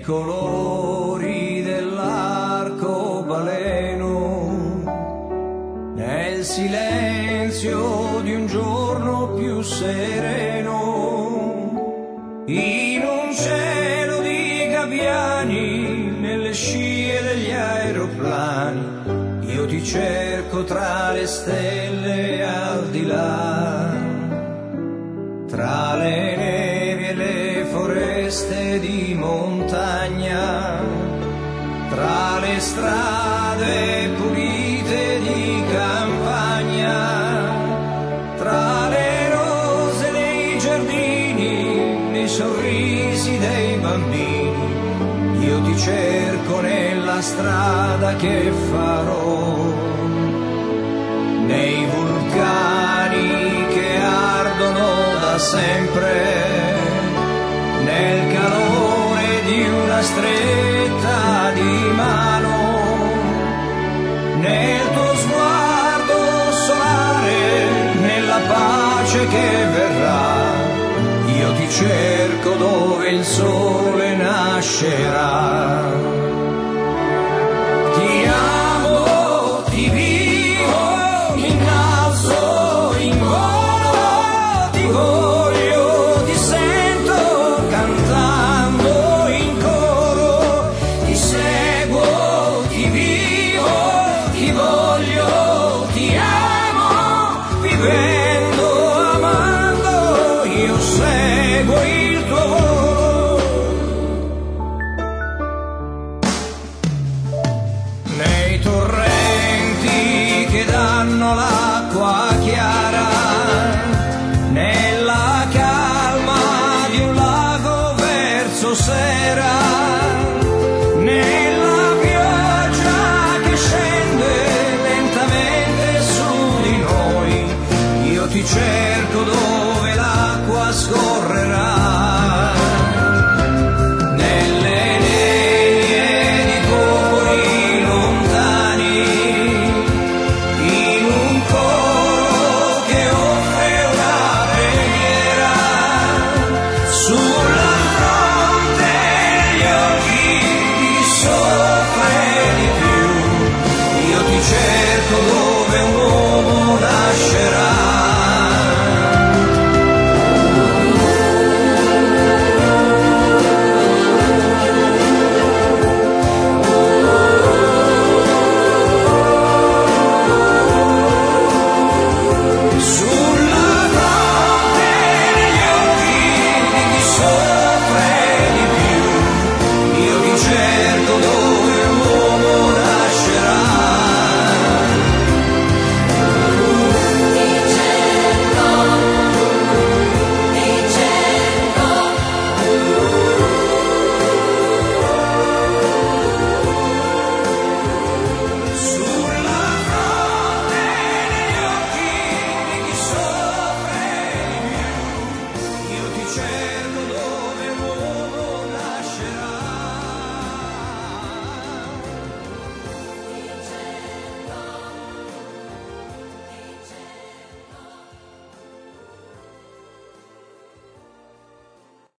colori dell'arcobaleno, nel silenzio di un giorno più sereno, in un cielo di gabbiani, nelle scie degli aeroplani, io ti cerco tra le stelle al di là, tra le nevi e le foreste di montagna, tra le strade pulite di campagna, tra le rose dei giardini, nei sorrisi dei bambini, io ti cerco nella strada che farò, nei vulcani che ardono da sempre, nel calore di una stretta di mano, nel tuo sguardo solare, nella pace che verrà, io ti cerco dove il sole nascerà.